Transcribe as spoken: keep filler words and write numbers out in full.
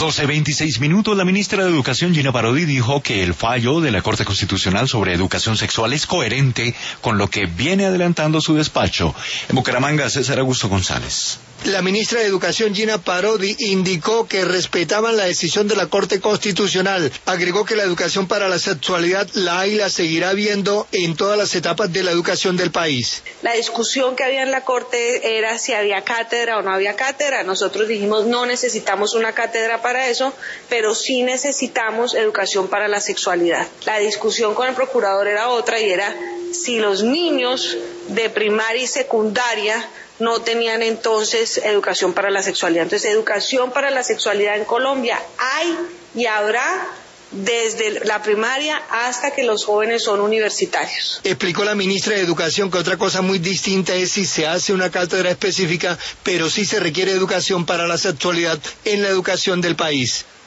doce veintiséis minutos, la ministra de Educación, Gina Parodi, dijo que el fallo de la Corte Constitucional sobre educación sexual es coherente con lo que viene adelantando su despacho. En Bucaramanga, César Augusto González. La ministra de Educación, Gina Parodi, indicó que respetaban la decisión de la Corte Constitucional. Agregó que la educación para la sexualidad la hay y la seguirá habiendo en todas las etapas de la educación del país. La discusión que había en la Corte era si había cátedra o no había cátedra. Nosotros dijimos no necesitamos una cátedra para eso, pero sí necesitamos educación para la sexualidad. La discusión con el procurador era otra y era si los niños de primaria y secundaria no tenían entonces educación para la sexualidad. Entonces, educación para la sexualidad en Colombia hay y habrá desde la primaria hasta que los jóvenes son universitarios. Explicó la ministra de Educación que otra cosa muy distinta es si se hace una cátedra específica, pero sí se requiere educación para la sexualidad en la educación del país.